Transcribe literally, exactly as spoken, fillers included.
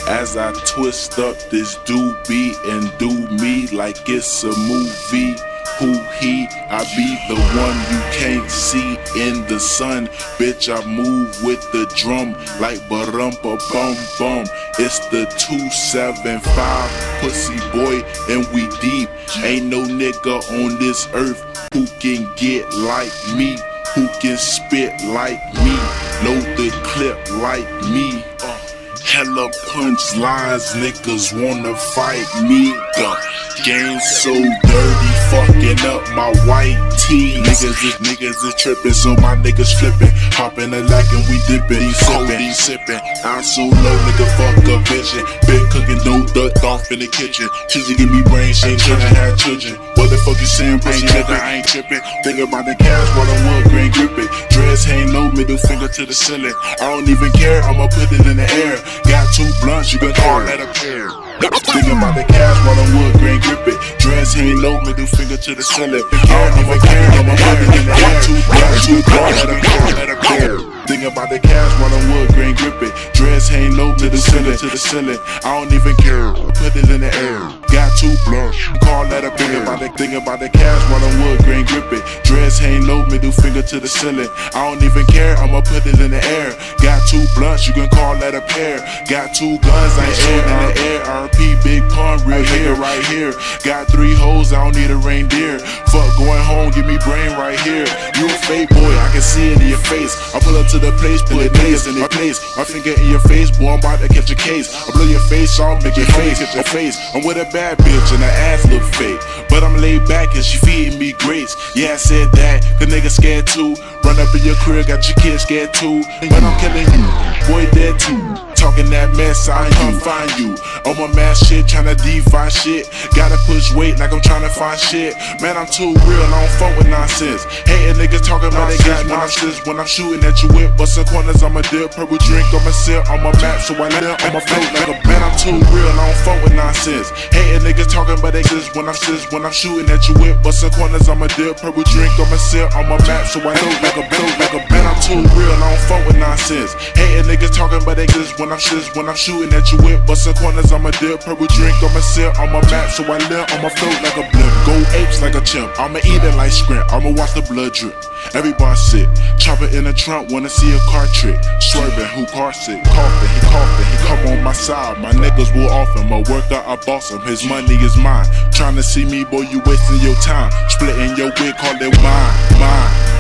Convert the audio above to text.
As I twist up this doobie and do me like it's a movie. Who he? I be the one you can't see in the sun. Bitch, I move with the drum like ba-rum-pa bum bum. It's the two seven five pussy boy and we deep. Ain't no nigga on this earth who can get like me, who can spit like me, load the clip like me. Uh, hella punch lines, niggas wanna fight me. The game so dirty, fucking up my white tee. Niggas is niggas is trippin', so my niggas flippin'. Hoppin' a lack and we dippin', sippin', sippin'. I'm so low, nigga, fuck a vision. Been cooking, no ducked off in the kitchen. Chizzy give me brain, she ain't tryna have children. What the fuck you saying, pussy nigga? I ain't trippin'. Think about the cash while I'm wood grain grippin'. Dress hang low, middle finger to the ceiling. I don't even care, I'ma put it in the air. Got two blunts, you can call that a pair. Think about the cash while I'm wood grain grippin'. Dress hang low, middle finger to the ceiling. I don't even care, I'ma put it in the air. Two blunts, you can call that a pair. Think about the cash while I'm wood grain grippin'. Dress hang low to the ceiling, to the ceiling. I don't even care, put it in the air. Got two blunts, call that a pair. Think about the, think about the cash while I'm wood grain grippin'. Dress hang low, middle finger to the ceiling. I don't even care, I'ma put it in the air. Got two blunts, you can call that a pair. Got two guns, I ain't shooting in the air. R P, big pun, real here, right here. Got three hoes, I don't need a reindeer. Fuck going home, give me brain right here. You a fake boy, I can see it in your face. I pull up to the place, put niggas in their place. My finger in your face, boy, I'm about to catch a case. I blow your face off, make your face, catch your face. I'm with a bad bitch and her ass look fake, but I'm laid back and she feeding me grapes. Yeah, I said that, the nigga scared too. Run up in your crib, got your kids scared too. But I'm killing you, boy dead too. Talking that mess, I ain't come find you. On my mad shit, tryna defy shit. Gotta push weight like I'm tryna find shit. Man, I'm too real, I don't fuck with nonsense. Hating niggas talking about they got monsters. When I'm shooting at you with bustin' corners, I'ma dip. Purple drink, I'ma sip on my map, so I live on my float like a man. I'm too real, I don't fuck with nonsense. Hating niggas talking about they just when I'm sis. When I'm shooting at you with bustin' corners, I'ma dip. Purple drink, I'ma sip on my map, so I know like a float like a man. I'm too real, I don't fuck with nonsense. Hating niggas talking about they just when I'm sis. When I'm shooting at you with bustin' corners, I'ma dip. Purple drink, I'ma sip on my map, so I live on my float like a blimp. Go apes like a chimp, I'ma eat it like scrimp. I'ma watch the blood drip. Everybody sit, chopper in the trunk, wanna see a car trick. Swerving, who car sick, coughing, he coughing, he come on my side. My niggas will off him, a worker, I boss him. His money is mine. Tryna see me, boy, you wasting your time. Splitting your wig, call it mine, mine.